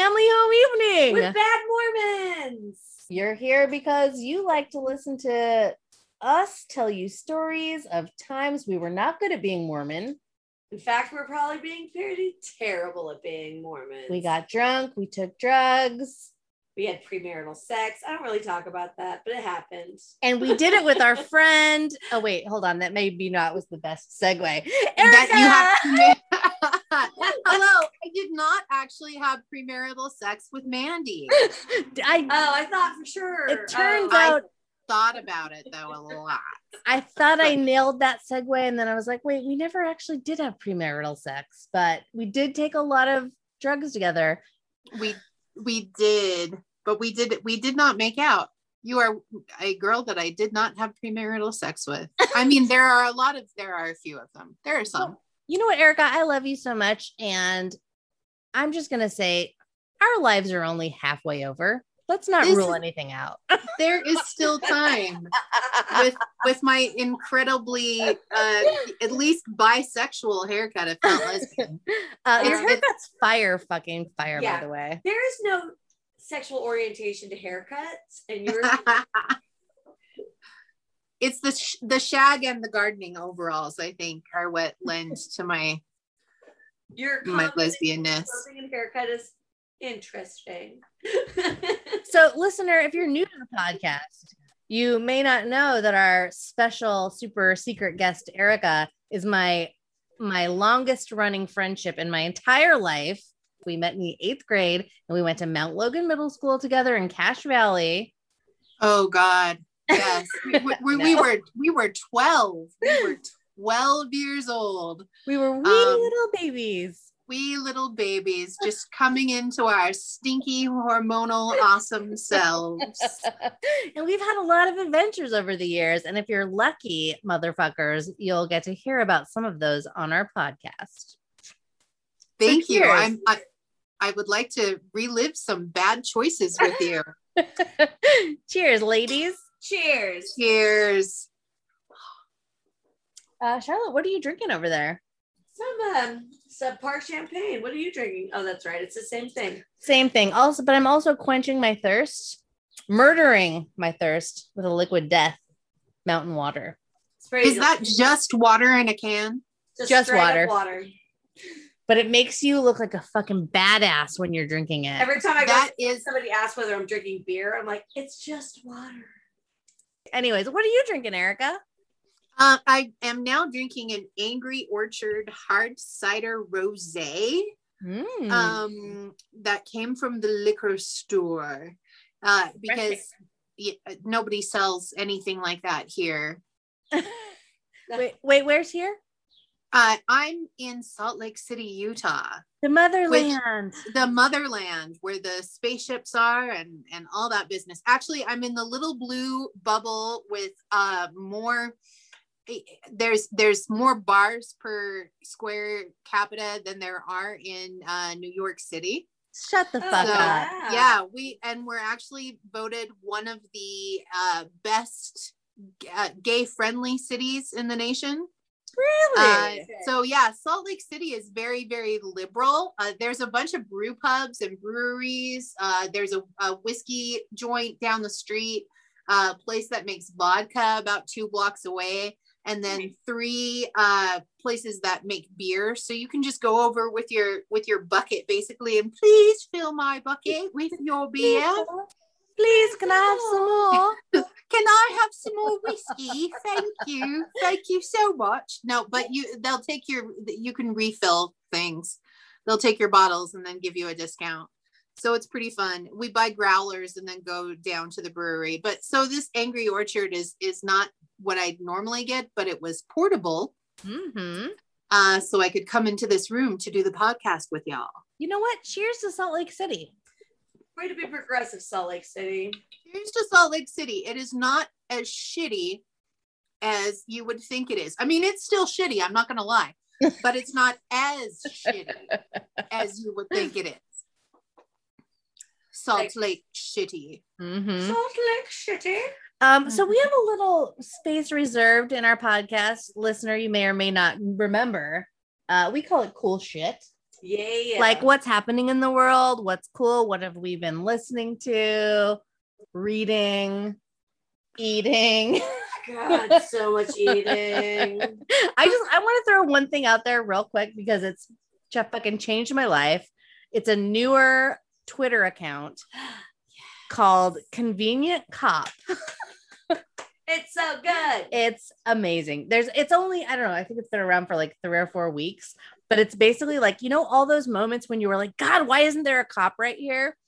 family home evening with Bad Mormons. You're here because you like to listen to us tell you stories of times we were not good at being Mormon. In fact, we're probably being pretty terrible at being Mormons. We got drunk, we took drugs. We had premarital sex. I don't really talk about that, but it happened. And we did it with our friend. Oh, wait, hold on. That maybe not was the best segue. Erica! Hello, I did not actually have premarital sex with Mandy. I thought for sure. It turns out. I thought about it, though, a lot. I thought I nailed that segue, and then I was like, wait, we never actually did have premarital sex, but we did take a lot of drugs together. We did, but we did not make out. You are a girl that I did not have premarital sex with. I mean, there are a few of them. There are some. Well, you know what, Erica? I love you so much, and I'm just going to say our lives are only halfway over. Let's not rule anything out. There is still time with my incredibly, at least bisexual haircut, if not lesbian. Your haircut's fire, by the way. There is no sexual orientation to haircuts, and you're. It's the shag and the gardening overalls, I think, are what lends to my lesbianness. Clothing and haircut is interesting. So, listener, if you're new to the podcast, you may not know that our special super secret guest, Erica, is my longest running friendship in my entire life. We met in the 8th grade and we went to Mount Logan Middle School together in Cache Valley. Oh God. Yes. we were 12. We were 12 years old. We were little babies. We little babies just coming into our stinky, hormonal, awesome selves. And we've had a lot of adventures over the years. And if you're lucky, motherfuckers, you'll get to hear about some of those on our podcast. Thank you. I would like to relive some bad choices with you. Cheers, ladies. Cheers. Cheers. Charlotte, what are you drinking over there? Some subpar champagne. What are you drinking? Oh, that's right. It's the same thing. Same thing. Also, but I'm also quenching my thirst, murdering my thirst with a liquid death, mountain water. Is that just water in a can? Just water. But it makes you look like a fucking badass when you're drinking it. Every time somebody asks whether I'm drinking beer, I'm like, it's just water. Anyways, what are you drinking, Erica? I am now drinking an Angry Orchard hard cider rosé. That came from the liquor store because nobody sells anything like that here. Wait, where's here? I'm in Salt Lake City, Utah. The motherland. The motherland where the spaceships are and all that business. Actually, I'm in the little blue bubble with more. There's more bars per square capita than there are in New York City. Shut the fuck up. Yeah, we're actually voted one of the best gay friendly cities in the nation. Really? So yeah, Salt Lake City is very, very liberal. There's a bunch of brew pubs and breweries. There's a whiskey joint down the street, a place that makes vodka about 2 blocks away. And then 3 places that make beer. So you can just go over with your bucket basically and please fill my bucket with your beer. Please, can I have some more? Can I have some more whiskey? Thank you. Thank you so much. No, but you can refill things. They'll take your bottles and then give you a discount. So it's pretty fun. We buy growlers and then go down to the brewery. But so this Angry Orchard is not what I'd normally get, but it was portable. Mm-hmm. So I could come into this room to do the podcast with y'all. You know what? Cheers to Salt Lake City. Way to be progressive, Salt Lake City. Cheers to Salt Lake City. It is not as shitty as you would think it is. I mean, it's still shitty. I'm not going to lie, but it's not as shitty as you would think it is. Salt Lake Shitty. Mm-hmm. Salt Lake Shitty. So we have a little space reserved in our podcast. Listener, you may or may not remember. We call it cool shit. Yeah. Like what's happening in the world, what's cool, what have we been listening to, reading, eating. God, so much eating. I want to throw one thing out there real quick because it's just fucking changed my life. It's a newer Twitter account called Convenient Cop. It's so good. It's amazing. It's only, I don't know, I think it's been around for like 3 or 4 weeks, but it's basically like, you know, all those moments when you were like, God, why isn't there a cop right here?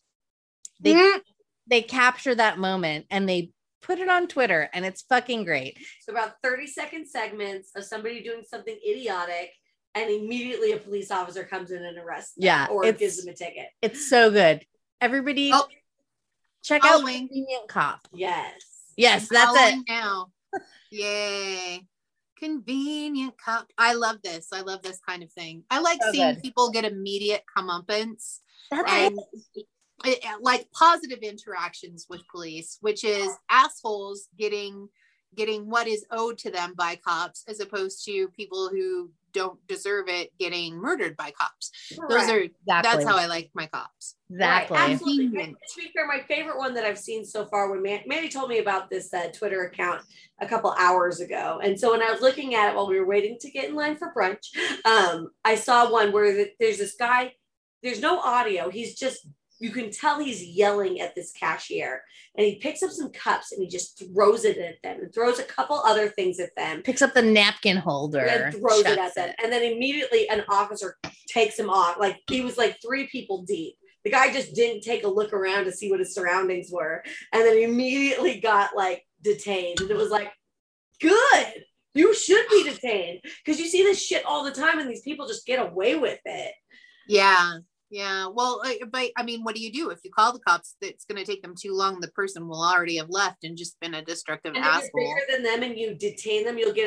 They capture that moment and they put it on Twitter, and it's fucking great. So about 30-second segments of somebody doing something idiotic, and immediately a police officer comes in and arrests them, or gives them a ticket. It's so good. Everybody check out Convenient Cop. Yes, that's it. Now. Yay. Convenient Cop. I love this. I love this kind of thing. I like seeing people get immediate comeuppance. That's like positive interactions with police, which is assholes getting what is owed to them by cops, as opposed to people who don't deserve it getting murdered by cops. That's how I like my cops. Exactly. Right, absolutely. To be fair, my favorite one that I've seen so far, when Mandy told me about this Twitter account a couple hours ago, and so when I was looking at it while we were waiting to get in line for brunch, I saw one where there's this guy. There's no audio. He's just, you can tell he's yelling at this cashier, and he picks up some cups and he just throws it at them and throws a couple other things at them. Picks up the napkin holder and throws it at them. And then immediately an officer takes him off. Like he was like 3 people deep. The guy just didn't take a look around to see what his surroundings were. And then immediately got like detained. And it was like, good. You should be detained. Because you see this shit all the time and these people just get away with it. Yeah. Yeah, well, but I mean, what do you do if you call the cops? It's going to take them too long. The person will already have left and just been a destructive asshole. If you're bigger than them and you detain them, you'll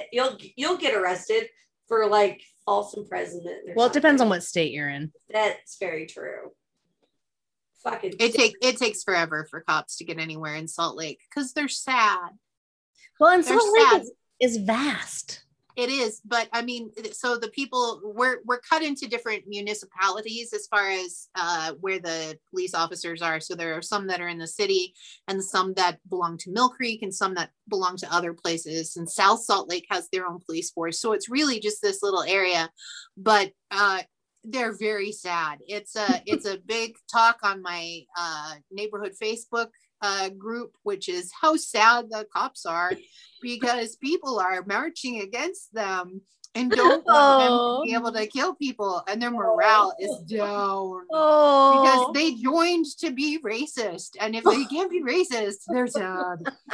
get arrested for like false imprisonment. Well, it depends on what state you're in. That's very true. Fucking. It takes forever for cops to get anywhere in Salt Lake because they're sad. Well, and Salt Lake is vast. It is, but I mean, so the people we're cut into different municipalities as far as where the police officers are. So there are some that are in the city, and some that belong to Mill Creek, and some that belong to other places. And South Salt Lake has their own police force, so it's really just this little area. But they're very sad. It's a big talk on my neighborhood Facebook group, which is how sad the cops are because people are marching against them and don't want them to be able to kill people, and their morale is down because they joined to be racist, and if they can't be racist, they're sad.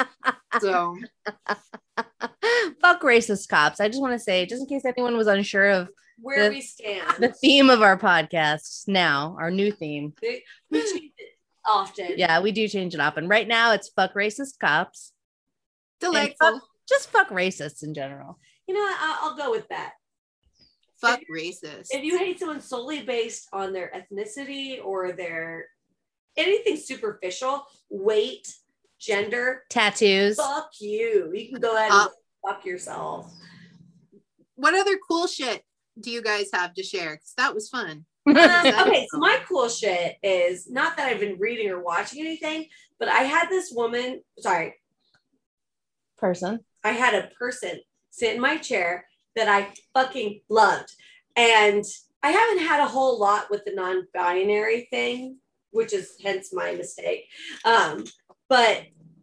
So fuck racist cops. I just want to say, just in case anyone was unsure of where we stand, the theme of our podcast now, our new theme. We change it often. Yeah, we do change it often. Right now, it's fuck racist cops. Delightful. Just fuck racists in general. You know what? I'll go with that. Fuck racists. If you hate someone solely based on their ethnicity or their anything superficial, weight, gender, tattoos, fuck you. You can go ahead and fuck yourself. What other cool shit do you guys have to share? Because that was fun. Okay, so my cool shit is not that I've been reading or watching anything, but I had this I had a person sit in my chair that I fucking loved. And I haven't had a whole lot with the non-binary thing, which is hence my mistake. But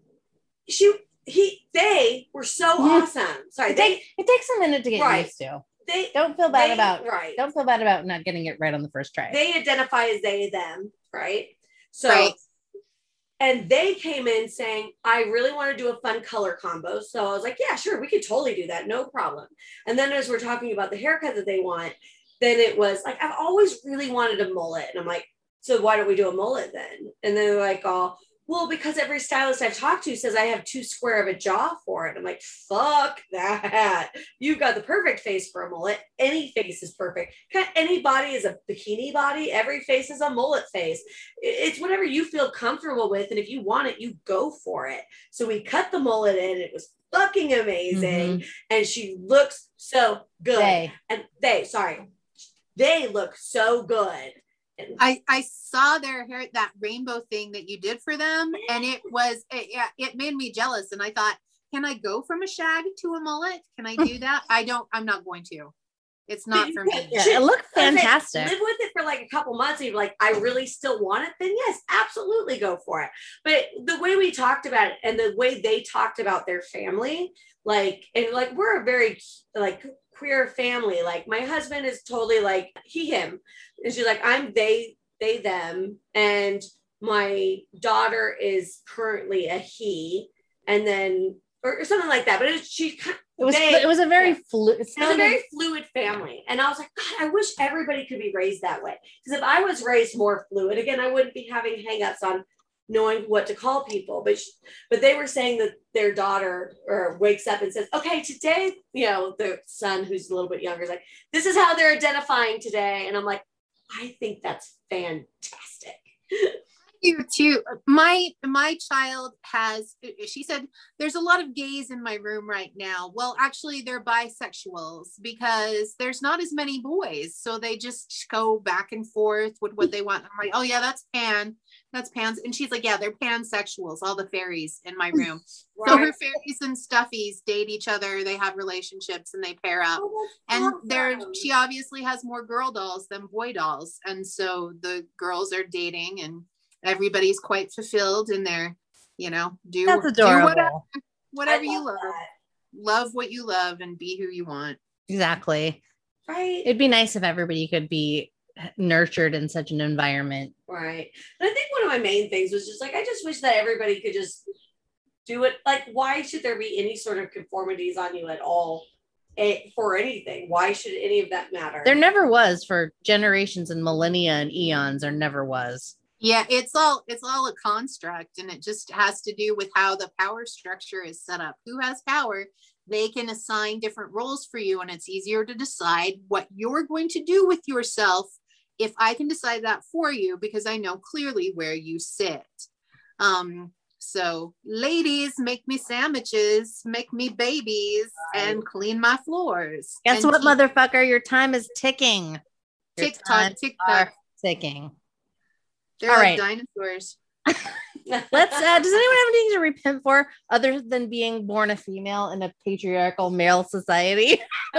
they were so awesome. Sorry, it takes a minute to get used to. Don't feel bad about not getting it right on the first try. They identify as they, them, right? So, and they came in saying, I really want to do a fun color combo. So I was like, yeah, sure, we could totally do that. No problem. And then as we're talking about the haircut that they want, then it was like, I've always really wanted a mullet. And I'm like, so why don't we do a mullet then? And then they're like, oh, well, because every stylist I've talked to says I have too square of a jaw for it. I'm like, fuck that. You've got the perfect face for a mullet. Any face is perfect. Any body is a bikini body. Every face is a mullet face. It's whatever you feel comfortable with. And if you want it, you go for it. So we cut the mullet in. It was fucking amazing. Mm-hmm. And she looks so good. they look so good. I saw their hair, that rainbow thing that you did for them, and it made me jealous. And I thought, can I go from a shag to a mullet? Can I do that? I'm not going to. It's not for me. Yeah, it looked fantastic. Live with it for like a couple months and you're like, I really still want it, then yes, absolutely go for it. But the way we talked about it and the way they talked about their family, like, and like, we're a very like queer family. Like my husband is totally like he, him. And she's like, I'm they, them. And my daughter is currently a he, and then, or something like that. But it was a very fluid family. And I was like, God, I wish everybody could be raised that way. Because if I was raised more fluid, again, I wouldn't be having hangups on knowing what to call people. But they were saying that their daughter wakes up and says, okay, today, the son who's a little bit younger is like, this is how they're identifying today. And I'm like, I think that's fantastic. You too. My child she said, there's a lot of gays in my room right now. Well, actually they're bisexuals because there's not as many boys. So they just go back and forth with what they want. I'm like, oh yeah, that's pans. And she's like, yeah, they're pansexuals, all the fairies in my room. Right. So her fairies and stuffies date each other. They have relationships and they pair up. And she obviously has more girl dolls than boy dolls. And so the girls are dating and everybody's quite fulfilled in their, do whatever you love. Love what you love and be who you want. Exactly. Right. It'd be nice if everybody could be nurtured in such an environment. Right. And I think one of my main things was just like, I just wish that everybody could just do it. Like, why should there be any sort of conformities on you at all for anything? Why should any of that matter? There never was for generations and millennia and eons. There never was. Yeah, it's all a construct, and it just has to do with how the power structure is set up. Who has power? They can assign different roles for you, and it's easier to decide what you're going to do with yourself if I can decide that for you, because I know clearly where you sit. So ladies, make me sandwiches, make me babies, and clean my floors. Guess what, motherfucker? Your time is ticking. Tick-tock. Ticking. They're all like dinosaurs. Let's does anyone have anything to repent for other than being born a female in a patriarchal male society?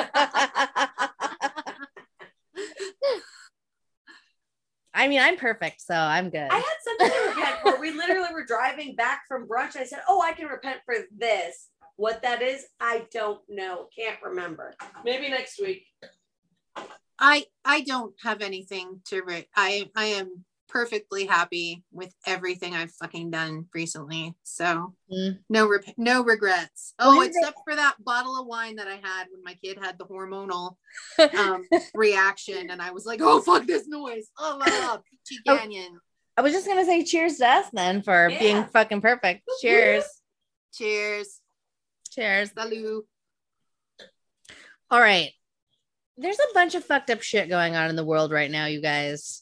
I mean, I'm perfect, so I'm good. I had something to repent for. We literally were driving back from brunch. I said, oh, I can repent for this. What that is, I don't know. Can't remember. Maybe next week. I don't have anything to I am perfectly happy with everything I've fucking done recently. So no regrets. Oh, except for that bottle of wine that I had when my kid had the hormonal reaction. And I was like, oh, fuck this noise. Oh, Peachy Canyon. I was just going to say cheers to us then for being fucking perfect. Cheers. Cheers. Salut. All right. There's a bunch of fucked up shit going on in the world right now, you guys.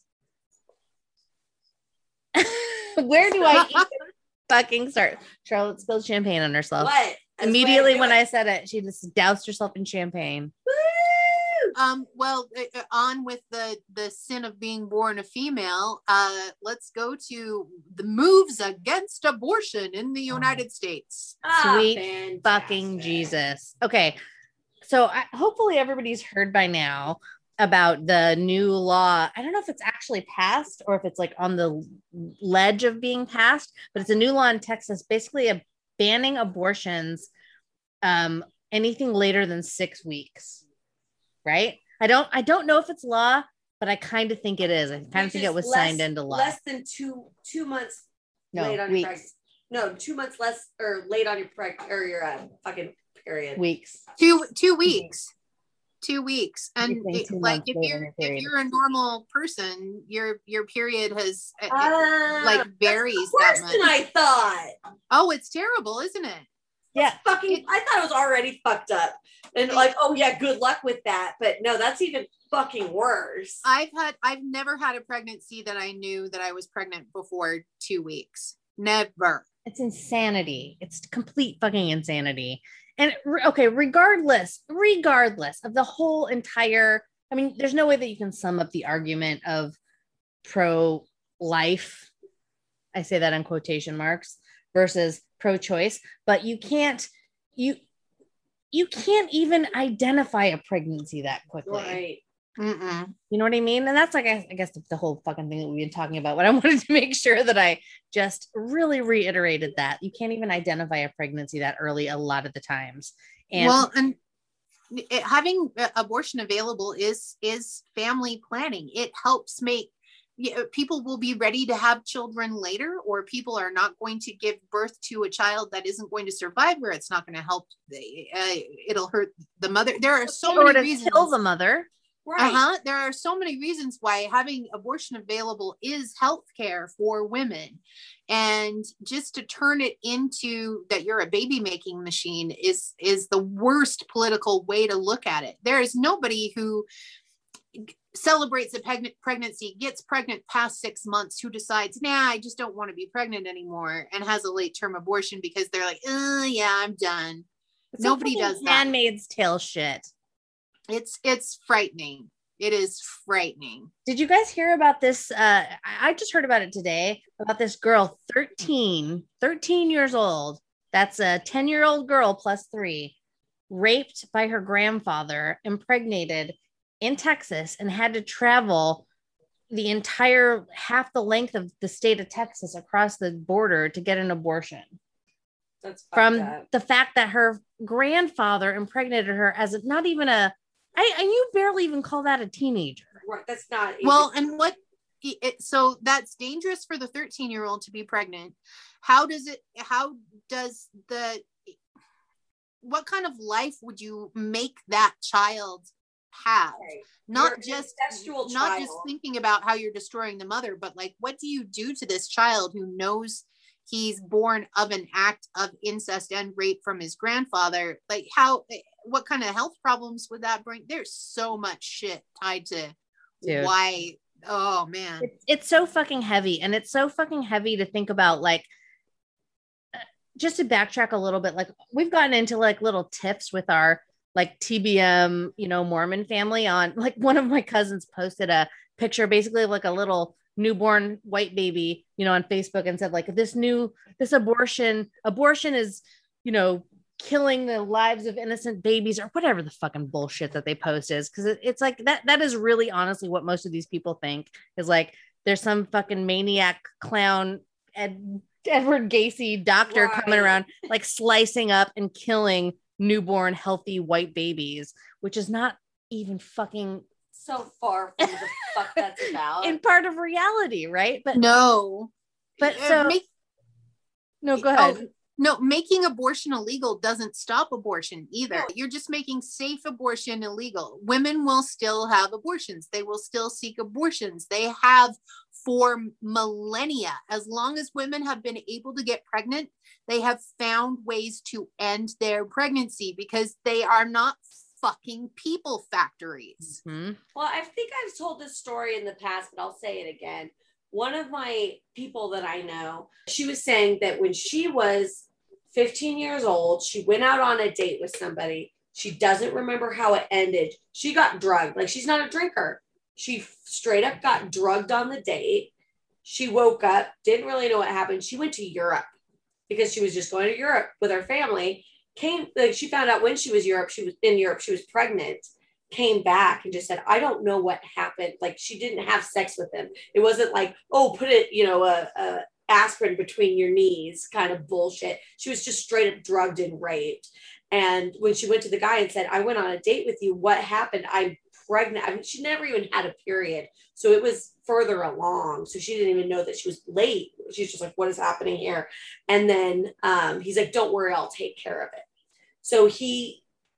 Where do I even fucking start? Charlotte spilled champagne on herself. What? Immediately when I said it, she just doused herself in champagne. Well, on with the sin of being born a female. Let's go to the moves against abortion in the United States. Sweet fantastic. Fucking Jesus. Okay. So hopefully everybody's heard by now about the new law. I don't know if it's actually passed or if it's like on the ledge of being passed, but it's a new law in Texas, basically banning abortions, anything later than 6 weeks. Right? I don't know if it's law, but I kind of think it is. I kind of think it was signed into law. Less than two months late on your pregnancy. No, 2 months less or late on your your fucking period. Weeks. 2 weeks. 2 weeks. And like if you're a normal person, your period has like varies worse that much. than I thought. Oh, it's terrible, isn't it? Yeah. I thought it was already fucked up. And like, oh yeah, good luck with that. But no, that's even fucking worse. I've never had a pregnancy that I knew that I was pregnant before 2 weeks. Never. It's insanity. It's complete fucking insanity. And okay, regardless of the whole entire I mean, there's no way that you can sum up the argument of pro-life, I say that in quotation marks, versus pro-choice, but you can't even identify a pregnancy that quickly. Right. Mm-mm. You know what I mean? And that's like, I guess the whole fucking thing that we've been talking about, but I wanted to make sure that I just really reiterated that you can't even identify a pregnancy that early a lot of the times. And having abortion available is family planning. It helps make people will be ready to have children later, or people are not going to give birth to a child that isn't going to survive, where it's not going to help. It'll hurt the mother. There are so many reasons. Kill the mother. Right. There are so many reasons why having abortion available is healthcare for women. And just to turn it into that you're a baby making machine is the worst political way to look at it. There is nobody who celebrates a pregnancy, gets pregnant past 6 months, who decides, nah, I just don't want to be pregnant anymore, and has a late term abortion because they're like, yeah, I'm done. Nobody does that. Handmaid's Tale shit. It's frightening. It is frightening. Did you guys hear about this? I just heard about it today, about this girl, 13 years old. That's a 10-year-old girl plus 3, raped by her grandfather, impregnated in Texas, and had to travel the entire half the length of the state of Texas across the border to get an abortion. That's from the fact that her grandfather impregnated her as not even and you barely even call that a teenager. Right. That's not. Well, and so that's dangerous for the 13-year-old to be pregnant. What kind of life would you make that child have? Right. Not just thinking about how you're destroying the mother, but like, what do you do to this child who knows he's born of an act of incest and rape from his grandfather? Like, what kind of health problems would that bring? There's so much shit tied to why. Oh man, it's so fucking heavy, and it's so fucking heavy to think about. Like, just to backtrack a little bit, like we've gotten into like little tips with our like TBM, Mormon family on, like, one of my cousins posted a picture basically of like a little newborn white baby, on Facebook, and said like, this abortion is, killing the lives of innocent babies, or whatever the fucking bullshit that they post is. Cause it's like that is really honestly what most of these people think, is like, there's some fucking maniac clown Edward Gacy doctor coming around, like slicing up and killing newborn healthy white babies, which is not even fucking so far from the fuck that's about. In part of reality, right? But no. But so no, go ahead. No, making abortion illegal doesn't stop abortion either. No. You're just making safe abortion illegal. Women will still have abortions. They will still seek abortions. They have for millennia. As long as women have been able to get pregnant, they have found ways to end their pregnancy, because they are not fucking people factories. Mm-hmm. Well, I think I've told this story in the past, but I'll say it again. One of my people that I know, she was saying that when she was 15 years old, she went out on a date with somebody. She doesn't remember how it ended. She got drugged. Like, she's not a drinker. She straight up got drugged on the date. She woke up, didn't really know what happened. She went to Europe because she was just going to Europe with her family. She found out when she was in Europe, she was pregnant. Came back and just said, I don't know what happened. Like, she didn't have sex with him. It wasn't like, oh, put it, a aspirin between your knees kind of bullshit. She was just straight up drugged and raped. And when she went to the guy and said, I went on a date with you, what happened? I'm pregnant. I mean, she never even had a period. So it was further along. So she didn't even know that she was late. She's just like, what is happening here? And then he's like, don't worry, I'll take care of it. So he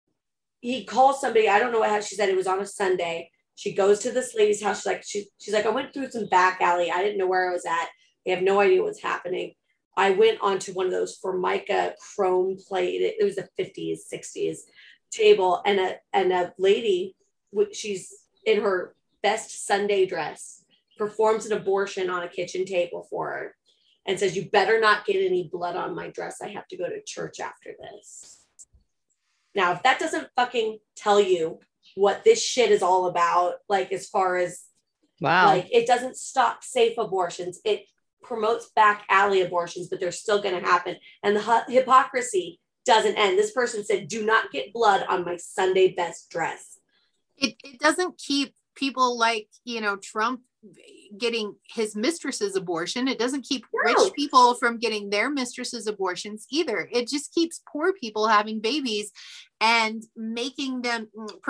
calls somebody. I don't know how. She said it was on a Sunday. She goes to this lady's house. She's like, I went through some back alley. I didn't know where I was at. I have no idea what's happening. I went onto one of those Formica chrome plate. It was a 50s, 60s table, and a lady, she's in her best Sunday dress, performs an abortion on a kitchen table for her, and says, you better not get any blood on my dress. I have to go to church after this. Now, if that doesn't fucking tell you what this shit is all about. Like, as far as, Wow. like, it doesn't stop safe abortions. It promotes back alley abortions, but they're still going to happen. And the hypocrisy doesn't end. This person said, do not get blood on my Sunday best dress. It doesn't keep people like, Trump getting his mistress's abortion. It doesn't keep rich people from getting their mistress's abortions either. It just keeps poor people having babies and making them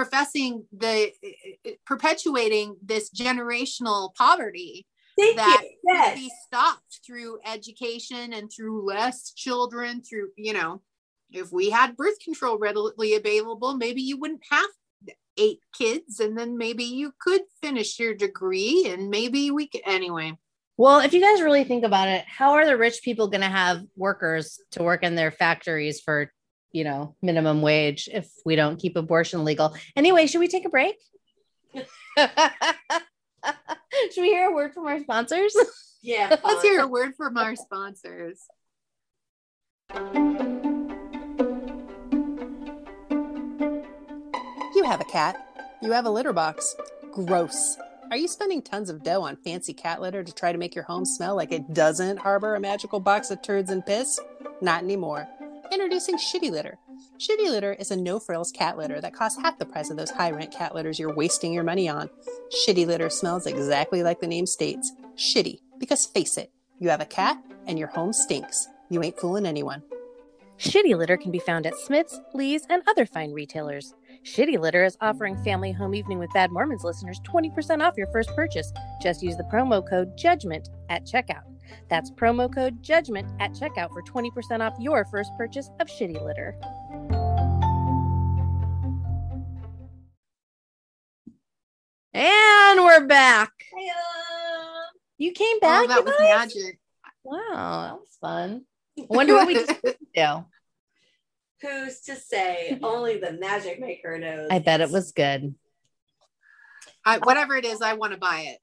perpetuating this generational poverty that could be stopped through education and through less children, through, if we had birth control readily available, maybe you wouldn't have 8 kids, and then maybe you could finish your degree, and maybe we could anyway. Well, if you guys really think about it, how are the rich people going to have workers to work in their factories for, minimum wage if we don't keep abortion legal? Anyway, should we take a break? Should we hear a word from our sponsors? Yeah. Let's hear a word from our sponsors. You have a cat. You have a litter box. Gross. Are you spending tons of dough on fancy cat litter to try to make your home smell like it doesn't harbor a magical box of turds and piss? Not anymore. Introducing Shitty Litter. Shitty Litter is a no-frills cat litter that costs half the price of those high-rent cat litters you're wasting your money on. Shitty Litter smells exactly like the name states. Shitty. Because face it, you have a cat and your home stinks. You ain't fooling anyone. Shitty Litter can be found at Smith's, Lee's, and other fine retailers. Shitty Litter is offering Family Home Evening with Bad Mormons listeners 20% off your first purchase. Just use the promo code JUDGMENT at checkout. That's promo code JUDGMENT at checkout for 20% off your first purchase of Shitty Litter. And we're back. You came back? Oh, that was magic. Wow, that was fun. I wonder what we just do. Who's to say? Only the magic maker knows. I bet it was good. Whatever it is, I want to buy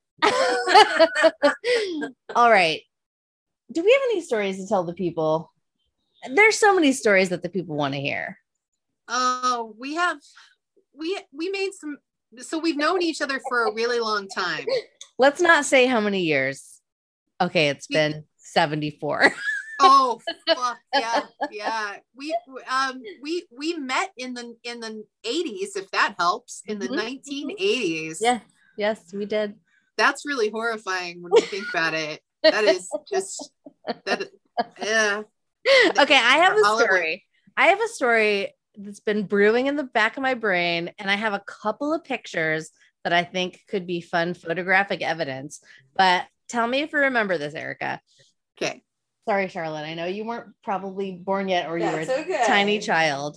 it. All right. Do we have any stories to tell the people? There's so many stories that the people want to hear. Oh, we made some. So we've known each other for a really long time. Let's not say how many years. Okay, it's been 74. Oh, fuck, yeah. We met in the 80s, if that helps, in the 1980s. Yes, we did. That's really horrifying when you think about it. That is just that. Yeah. Okay, I have a story. I have a story that's been brewing in the back of my brain, and I have a couple of pictures that I think could be fun photographic evidence. But tell me if you remember this, Erica. Okay. Sorry, Charlotte. I know you weren't probably born yet, or you were a okay. tiny child.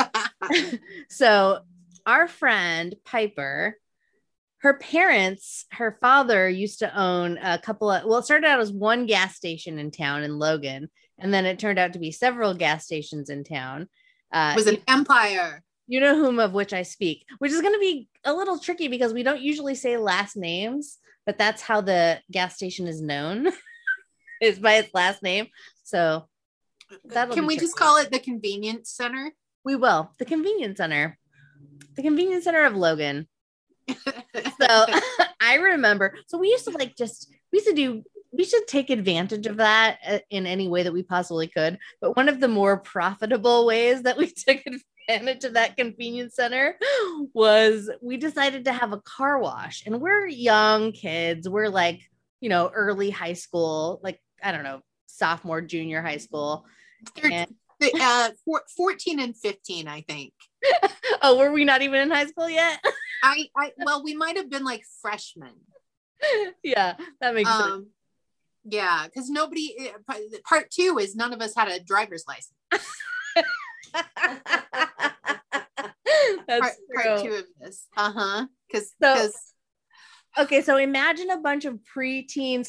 So our friend Piper, her parents, her father used to own a couple of, it started out as one gas station in town in Logan, and then it turned out to be several gas stations in town. It was an empire. You know whom of which I speak, which is going to be a little tricky because we don't usually say last names, but that's how the gas station is known. Is by its last name. So can we just call it the convenience center? We will. The convenience center. The convenience center of Logan. So I remember. So we used to we should take advantage of that in any way that we possibly could. But one of the more profitable ways that we took advantage of that convenience center was we decided to have a car wash. And we're young kids. We're like, early high school, like, I don't know, sophomore, junior high school. 14 and 15, I think. Oh, were we not even in high school yet? Well, we might have been like freshmen. Yeah, that makes sense. Yeah, because part 2 is none of us had a driver's license. That's part 2 of this. Because okay, so imagine a bunch of preteen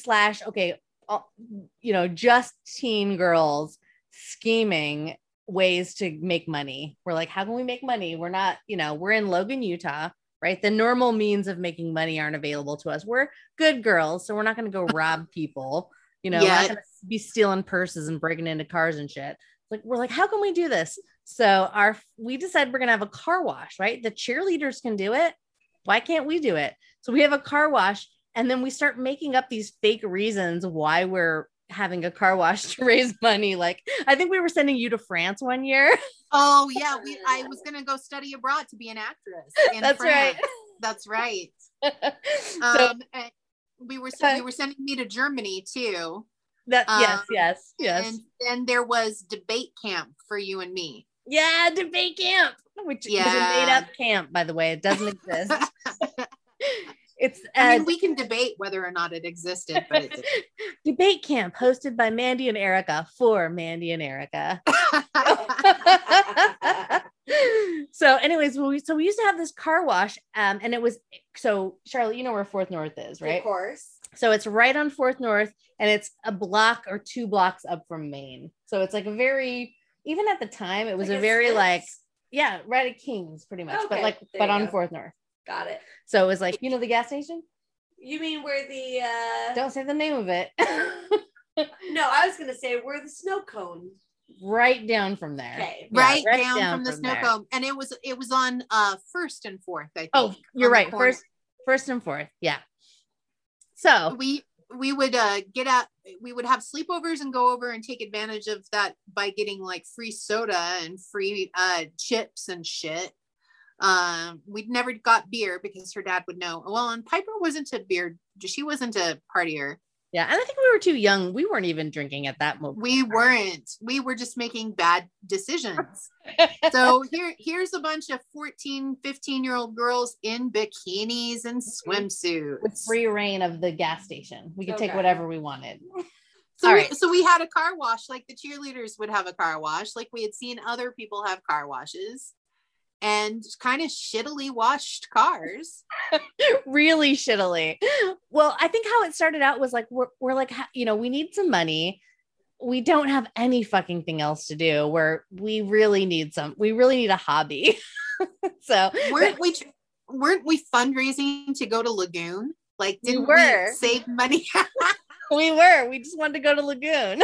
/ just teen girls scheming ways to make money. We're like, how can we make money? We're not, we're in Logan, Utah, right? The normal means of making money aren't available to us. We're good girls, so we're not going to go rob people. We're not going to be stealing purses and breaking into cars and shit. Like, we're like, how can we do this? So we decided we're gonna have a car wash, right? The cheerleaders can do it. Why can't we do it? So we have a car wash, and then we start making up these fake reasons why we're having a car wash to raise money. Like, I think we were sending you to France one year. Oh yeah, I was gonna go study abroad to be an actress in That's France. right. That's right. So And we were sending me to Germany too. that yes. And then there was debate camp for you and me. Yeah, debate camp, which is a made-up camp, by the way. It doesn't exist. It's I mean, we can debate whether or not it existed, but it didn't. Debate camp hosted by Mandy and Erica for Mandy and Erica. So anyways, we used to have this car wash, and it was, so Charlotte, you know where Fourth North is, right? Of course. So it's right on Fourth North, and it's a block or 2 blocks up from Maine. So it's like a very, even at the time, it was Like a a very Smith's? like, yeah, right at King's pretty much, but Okay, like, there but you on go. Fourth North. Got it. So it was like, you know, the gas station? You mean where the Don't say the name of it. no, I was gonna say where the snow cone. Right down from there. Okay. Yeah, right down from the snow there. cone, and it was on First and Fourth, I think. Oh, you're on the right. corner. First and Fourth. Yeah. So we would get out, we would have sleepovers and go over and take advantage of that by getting like free soda and free chips and shit. We'd never got beer because her dad would know. Well, and Piper wasn't a beer, she wasn't a partier. yeah, and I think we were too young. We weren't even drinking at that moment. We weren't. We were just making bad decisions. So here's a bunch of 14, 15-year-old girls in bikinis and swimsuits. With free reign of the gas station. We could take Okay. whatever we wanted. So, All we, right. so we had a car wash, like the cheerleaders would have a car wash, like we had seen other people have car washes, and kind of shittily washed cars. Really shittily. Well, I think how it started out was like, we're like, you know, we need some money. We don't have any fucking thing else to do. We really need a hobby. So Weren't we fundraising to go to Lagoon? Like, didn't We were. we save money? we just wanted to go to Lagoon.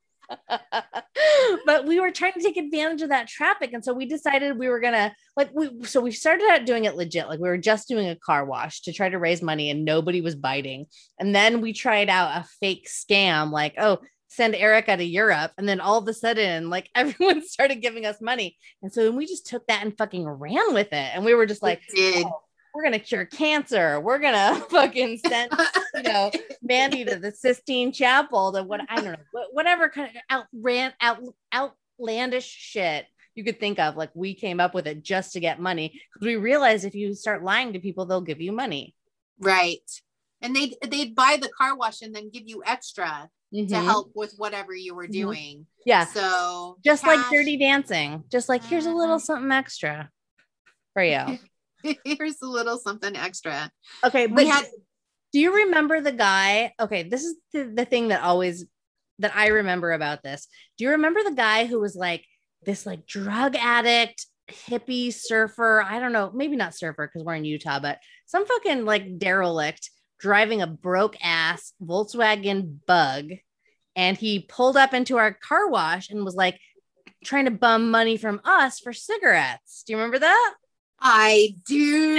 But we were trying to take advantage of that traffic, and so we decided we were gonna we started out doing it legit, like we were just doing a car wash to try to raise money, and nobody was biting. And then we tried out a fake scam, like, oh, send Erica to Europe, and then all of a sudden, like, everyone started giving us money, and so then we just took that and fucking ran with it, and we were just like, did. oh, we're gonna cure cancer. We're gonna fucking send, you know, Mandy to the Sistine Chapel to whatever kind of outlandish shit you could think of. Like, we came up with it just to get money, because we realized if you start lying to people, they'll give you money. Right. And they'd buy the car wash and then give you extra to help with whatever you were doing. Yeah. So just like Dirty Dancing, just like, here's a little something extra for you. Here's a little something extra. Okay, but do you remember the guy? Okay, this is the thing that I remember about this. Do you remember the guy who was like this like drug addict, hippie surfer? I don't know, maybe not surfer because we're in Utah, but some fucking like derelict driving a broke ass Volkswagen Bug, and he pulled up into our car wash and was like trying to bum money from us for cigarettes. Do you remember that? I do.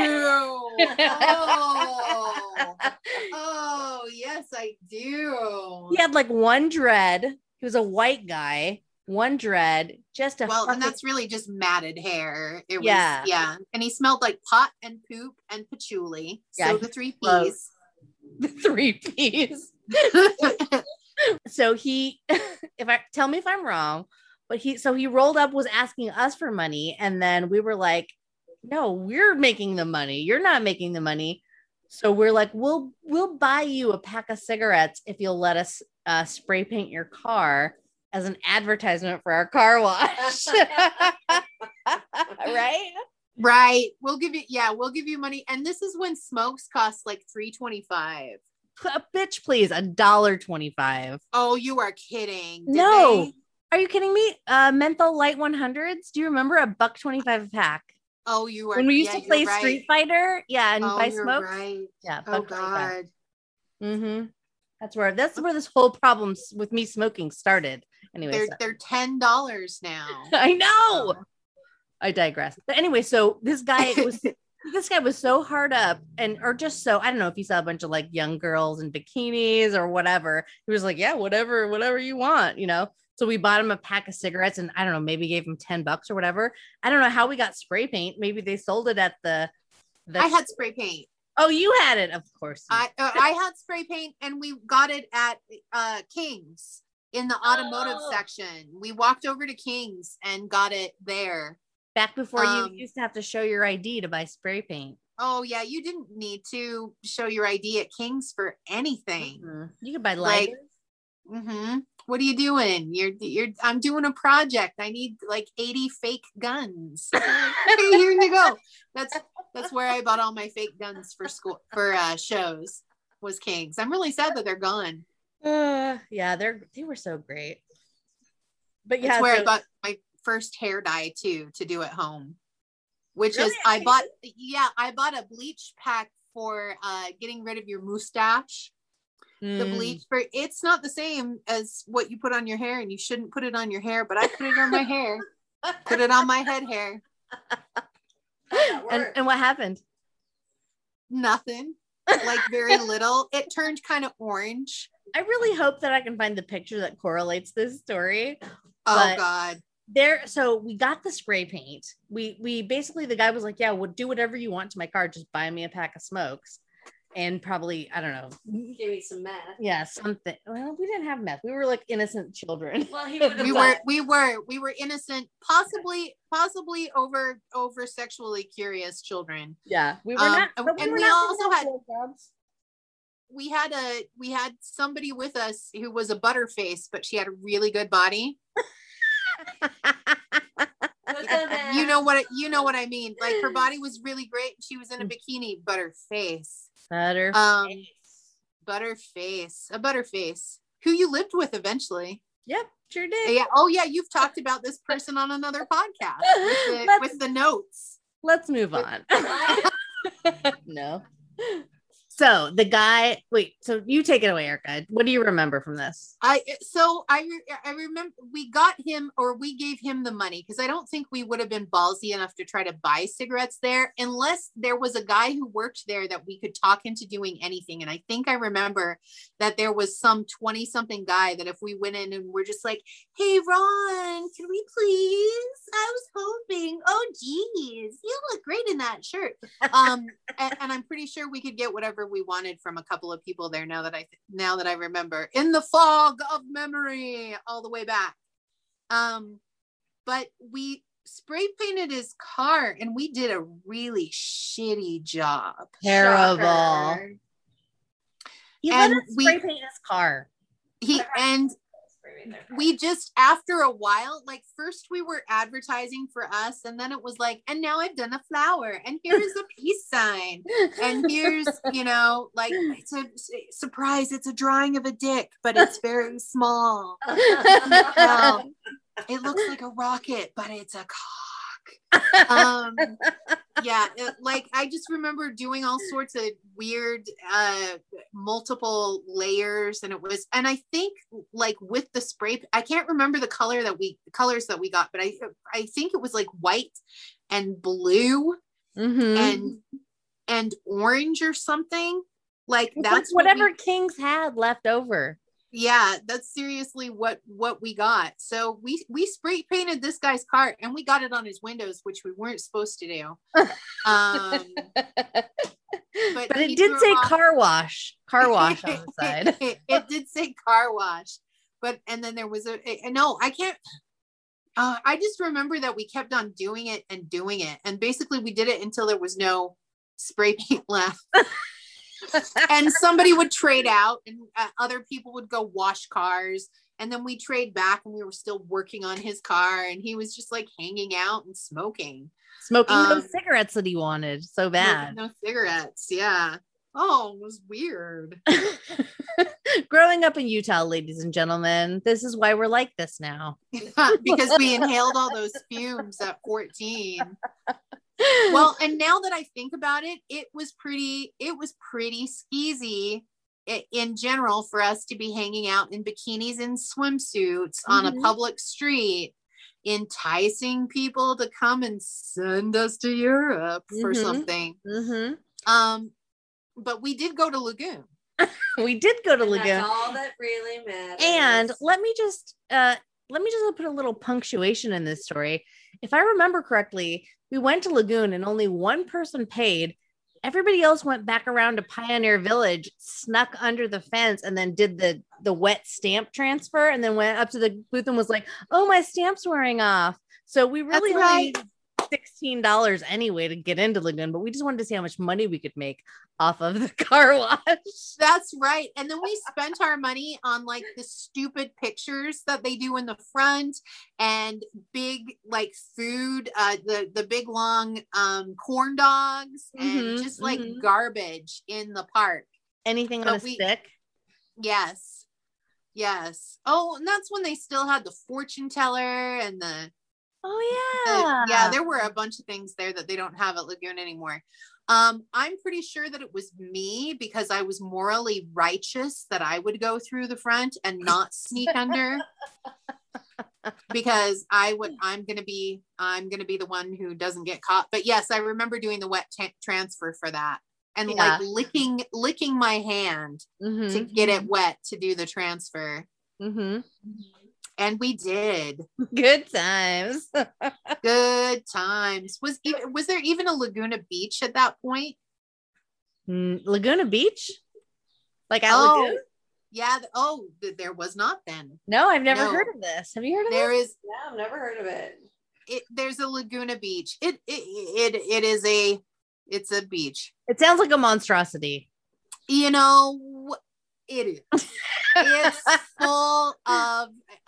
Oh, yes, I do. He had like one dread. He was a white guy, one dread, just a and that's really just matted hair. It was, Yeah. yeah. And he smelled like pot and poop and patchouli. Yeah, So the 3 Ps. the 3 Ps. So he, tell me if I'm wrong, but he rolled up, was asking us for money, and then we were like, no, we're making the money. You're not making the money. So we're like, we'll buy you a pack of cigarettes if you'll let us spray paint your car as an advertisement for our car wash. Right? Right. We'll give you money. And this is when smokes cost like $3.25. Bitch, please, $1.25. Oh, you are kidding. Did No. they? Are you kidding me? Menthol Light 100s. Do you remember $1.25 a pack? Oh, you are. When we used to play right. Street Fighter, and buy you're smoke. Right. Yeah. Oh $1.25. God. Mm-hmm. That's where this whole problem with me smoking started. Anyway, they're $10 now. I know. I digress. But anyway, so this guy was so hard up, or just so, I don't know if he saw a bunch of like young girls in bikinis or whatever. He was like, yeah, whatever you want, So we bought him a pack of cigarettes, and I don't know, maybe gave him $10 or whatever. I don't know how we got spray paint. Maybe they sold it at the I had spray paint. Oh, you had it, of course. I had spray paint, and we got it at King's in the automotive section. We walked over to King's and got it there. Back before you used to have to show your ID to buy spray paint. Oh yeah, you didn't need to show your ID at King's for anything. Mm-hmm. You could buy lighters. What are you doing? I'm doing a project. I need like 80 fake guns. Okay, here you go. That's where I bought all my fake guns for school for shows. Was King's. I'm really sad that they're gone. Yeah, they were so great. But yeah, that's where I bought my first hair dye too to do at home, which really? Is I bought a bleach pack for getting rid of your mustache. The bleach it's not the same as what you put on your hair, and you shouldn't put it on your hair, but I put it on my hair. Put it on my head hair. And what happened? Nothing. Like very little. It turned kind of orange. I really hope that I can find the picture that correlates this story. Oh God. So we got the spray paint. We basically, the guy was like, yeah, well, do whatever you want to my car. Just buy me a pack of smokes. And probably, I don't know. Give me some meth. Yeah, something. Well, we didn't have meth. We were like innocent children. Well, we were innocent, possibly over sexually curious children. Yeah, we were not. And we also had jobs. We had somebody with us who was a butterface, but she had a really good body. You know what I mean? Like her body was really great. She was in a bikini, butterface. A butterface who you lived with eventually. Yep, sure did. Yeah. Oh yeah, you've talked about this person on another podcast with the notes. Let's move on. No. So the guy, so you take it away, Erica. What do you remember from this? I remember we got him, or we gave him the money, because I don't think we would have been ballsy enough to try to buy cigarettes there unless there was a guy who worked there that we could talk into doing anything. And I think I remember that there was some 20-something guy that if we went in and we're just like, hey, Ron, can we please? I was hoping, oh, geez, you look great in that shirt. And I'm pretty sure we could get whatever we wanted from a couple of people there now that I remember, in the fog of memory all the way back. But we spray painted his car, and we did a really shitty job. Terrible. Shocker. He let us spray paint his car. We just, after a while, like first we were advertising for us, and then it was like, and now I've done a flower, and here's a peace sign, and here's, like, it's a surprise, it's a drawing of a dick, but it's very small. It looks like a rocket, but it's a cock. Yeah, like I just remember doing all sorts of weird multiple layers, and I think like with the spray, I can't remember the colors that we got, but I think it was like white and blue and orange or something. Like that's whatever King's had left over. Yeah, that's seriously what we got. So we spray painted this guy's car, and we got it on his windows, which we weren't supposed to do. But it did say car wash on the side. It did say car wash, and then there was no, I can't. I just remember that we kept on doing it, and basically we did it until there was no spray paint left. And somebody would trade out, and other people would go wash cars, and then we trade back, and we were still working on his car, and he was just like hanging out and smoking those cigarettes that he wanted so bad. No cigarettes. Yeah. Oh, it was weird. Growing up in Utah, ladies and gentlemen, this is why we're like this now. Because we inhaled all those fumes at 14. Well, and now that I think about it, it was pretty skeezy in general, for us to be hanging out in bikinis and swimsuits on a public street, enticing people to come and send us to Europe for something. But we did go to Lagoon. We did go to Lagoon. That's all that really matters. And let me just put a little punctuation in this story. If I remember correctly, we went to Lagoon and only one person paid. Everybody else went back around to Pioneer Village, snuck under the fence, and then did the wet stamp transfer, and then went up to the booth and was like, "Oh, my stamp's wearing off." So we really only $16 anyway to get into Lagoon, but we just wanted to see how much money we could make off of the car wash. That's right. And then we spent our money on like the stupid pictures that they do in the front, and big like food, the big long corn dogs, and just like garbage in the park. Anything on a stick? Yes. Oh, and that's when they still had the fortune teller and the there were a bunch of things there that they don't have at Lagoon anymore. I'm pretty sure that it was me, because I was morally righteous that I would go through the front and not sneak under, because I'm gonna be the one who doesn't get caught. But yes, I remember doing the wet transfer for that, and like licking my hand to get it wet to do the transfer. And we did. Good times. Good times. Was there even a Laguna Beach at that point? Laguna Beach? Like at Lagoon? Yeah. There was not then. No, I've never heard of this. Have you heard of there this? Is. No, I've never heard of it. There's a Laguna Beach. It's a beach. It sounds like a monstrosity. You know, it is. It's full of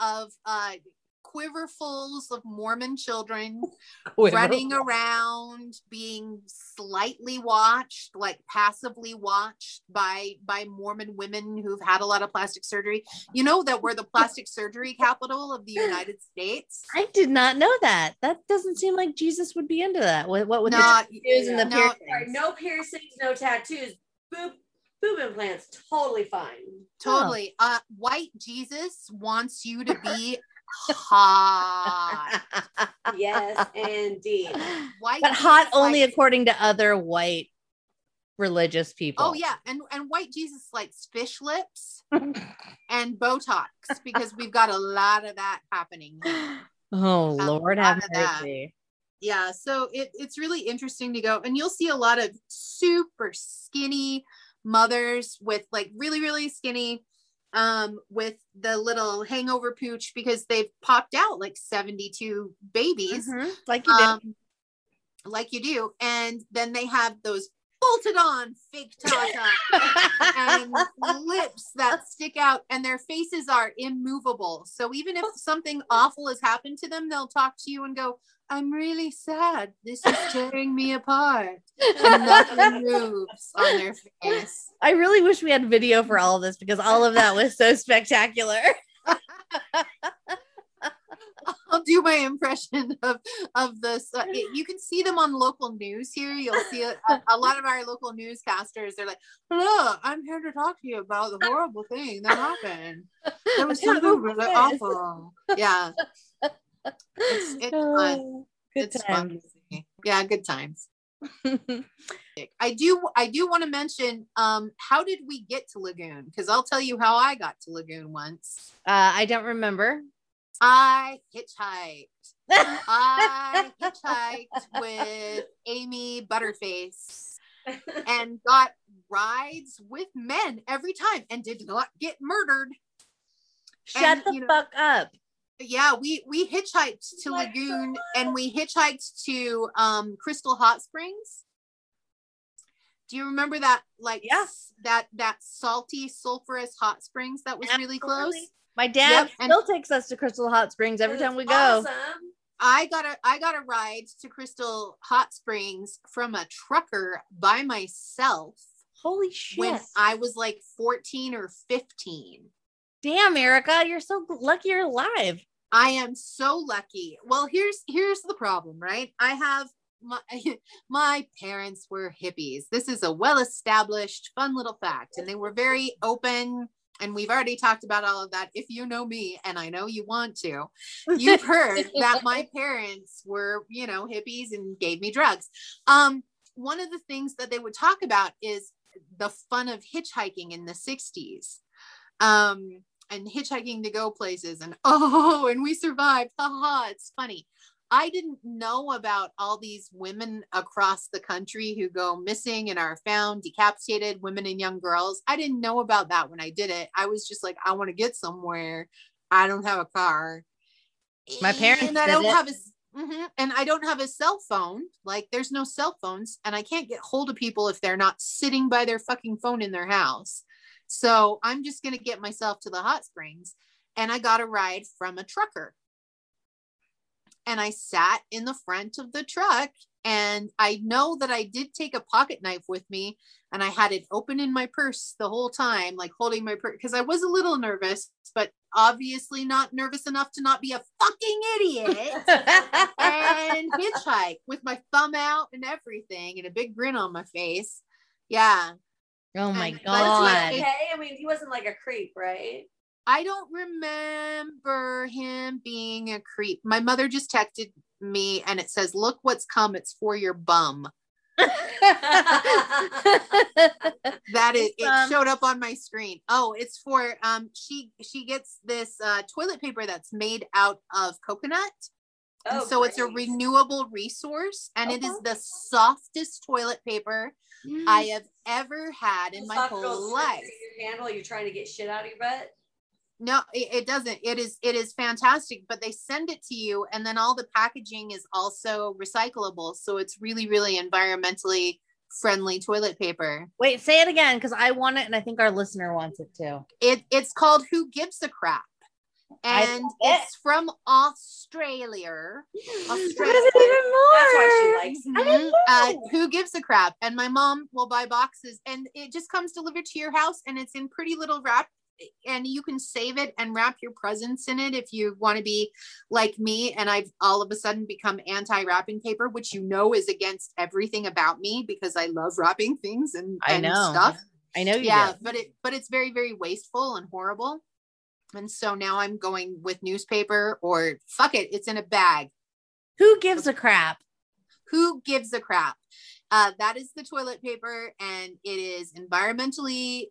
quiverfuls of Mormon children running around, being slightly watched, like passively watched by Mormon women who've had a lot of plastic surgery. You know that we're the plastic surgery capital of the United States. I did not know that. That doesn't seem like Jesus would be into that. What would the tattoos and the piercings? No piercings, no tattoos. Boob implants, totally fine. Totally. White Jesus wants you to be hot. Yes, indeed. White, but hot only according to other white religious people. Oh yeah, and white Jesus likes fish lips and Botox, because we've got a lot of that happening. Oh Lord, have mercy. Yeah, so it's really interesting to go, and you'll see a lot of super skinny mothers with like really, really skinny, with the little hangover pooch, because they've popped out like 72 babies, like you do. And then they have those bolted on fake tata and lips that stick out, and their faces are immovable. So even if something awful has happened to them, they'll talk to you and go, "I'm really sad. This is tearing me apart." And nothing moves on their face. I really wish we had video for all of this, because all of that was so spectacular. I'll do my impression of this. You can see them on local news here. You'll see a lot of our local newscasters. They're like, "Hello, I'm here to talk to you about the horrible thing that happened. There was something really awful." Yeah. It's fun. It's fun. Yeah, good times. I do want to mention, how did we get to Lagoon? Because I'll tell you how I got to Lagoon once. I don't remember. I hitchhiked. I hitchhiked with Amy Butterface and got rides with men every time and did not get murdered. Shut the fuck up. Yeah, we hitchhiked to Lagoon, and we hitchhiked to Crystal Hot Springs. Do you remember that? Like, that salty, sulfurous hot springs that was really close? My dad still takes us to Crystal Hot Springs every time we go. Awesome. I got a ride to Crystal Hot Springs from a trucker by myself. Holy shit. When I was like 14 or 15. Damn, Erica, you're so lucky you're alive. I am so lucky. Well, here's the problem, right? I have my parents were hippies. This is a well-established, fun little fact. And they were very open. And we've already talked about all of that. If you know me, and I know you want to, you've heard that my parents were, hippies and gave me drugs. One of the things that they would talk about is the fun of hitchhiking in the 60s. And hitchhiking to go places, and we survived. Ha, it's funny. I didn't know about all these women across the country who go missing and are found decapitated, women and young girls. I didn't know about that when I did it. I was just like, I want to get somewhere. I don't have a car. My parents and I don't have and I don't have a cell phone. Like, there's no cell phones, and I can't get hold of people if they're not sitting by their fucking phone in their house. So I'm just going to get myself to the hot springs. And I got a ride from a trucker. And I sat in the front of the truck, and I know that I did take a pocket knife with me, and I had it open in my purse the whole time, like holding my purse, because I was a little nervous, but obviously not nervous enough to not be a fucking idiot and hitchhike with my thumb out and everything and a big grin on my face. Yeah. Oh my Was God. he okay? I mean, he wasn't like a creep, right? I don't remember him being a creep. My mother just texted me and it says, "Look what's come. It's for your bum." It showed up on my screen. Oh, it's for she gets this toilet paper that's made out of coconut. And so it's a renewable resource, and it is the softest toilet paper I have ever had in my whole life. Your hand while you're trying to get shit out of your butt. No, it doesn't. It is fantastic, but they send it to you, and then all the packaging is also recyclable. So it's really, really environmentally friendly toilet paper. Wait, say it again, because I want it, and I think our listener wants it too. It's called Who Gives a Crap, and it's from Australia. What is it even more? That's why she likes it. Who Gives a Crap? And my mom will buy boxes, and it just comes delivered to your house, and it's in pretty little wrap. And you can save it and wrap your presents in it if you want to be like me. And I've all of a sudden become anti-wrapping paper, which is against everything about me, because I love wrapping things and stuff. I know you do. But it's very, very wasteful and horrible. And so now I'm going with newspaper, or fuck it, it's in a bag. Who gives a crap? Who Gives a Crap? That is the toilet paper, and it is environmentally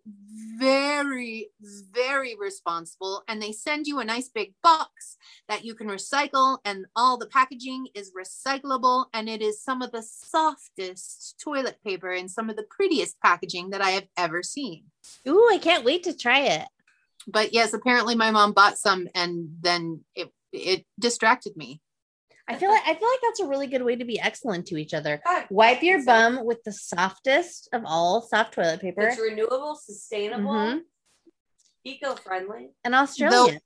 very, very responsible. And they send you a nice big box that you can recycle, and all the packaging is recyclable. And it is some of the softest toilet paper and some of the prettiest packaging that I have ever seen. Ooh, I can't wait to try it. But yes, apparently my mom bought some, and then it distracted me. I feel like that's a really good way to be excellent to each other. Wipe your bum with the softest of all soft toilet paper. It's renewable, sustainable, eco-friendly, and Australian.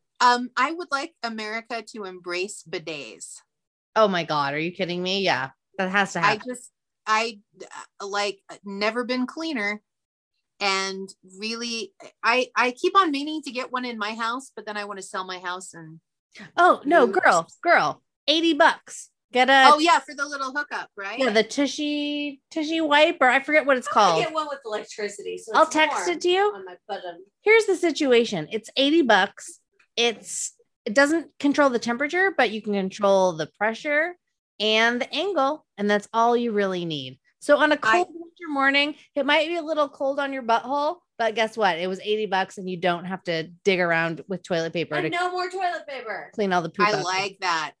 I would like America to embrace bidets. Oh my God, are you kidding me? Yeah, that has to happen. I never been cleaner. And really, I keep on meaning to get one in my house, but then I want to sell my house and. Oh no, girl, $80. Get a. Oh yeah, for the little hookup, right? Yeah, the tushy wipe, or I forget what it's called. Get one with electricity. So I'll text it to you. On my button. Here's the situation. It's $80. It doesn't control the temperature, but you can control the pressure and the angle, and that's all you really need. So on a cold winter morning, it might be a little cold on your butthole, but guess what? It was $80, and you don't have to dig around with toilet paper. And no more toilet paper. Clean all the poop. I like that.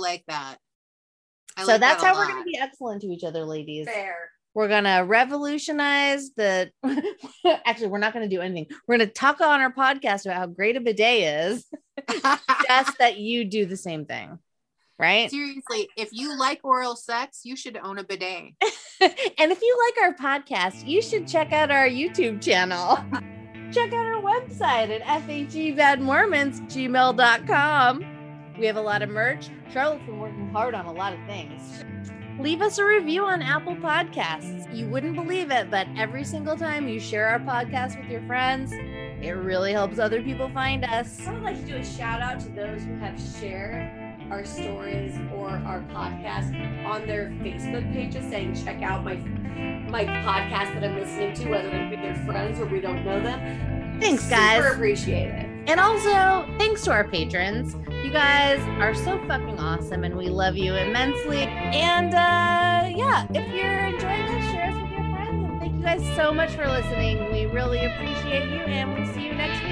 So that's how we're going to be excellent to each other, ladies. Fair. We're going to revolutionize the. Actually, we're not going to do anything. We're going to talk on our podcast about how great a bidet is. Just that you do the same thing. Right? Seriously, if you like oral sex, you should own a bidet. And if you like our podcast, you should check out our YouTube channel. Check out our website at fhebadmormons@gmail.com. We have a lot of merch. Charlotte's been working hard on a lot of things. Leave us a review on Apple Podcasts. You wouldn't believe it, but every single time you share our podcast with your friends, it really helps other people find us. I would like to do a shout out to those who have shared our stories or our podcast on their Facebook pages saying, check out my podcast that I'm listening to, whether it be their friends or we don't know them. Thanks, guys. Super appreciate it. And also, thanks to our patrons. You guys are so fucking awesome and we love you immensely. And yeah, if you're enjoying this, share us with your friends. And thank you guys so much for listening. We really appreciate you and we'll see you next week.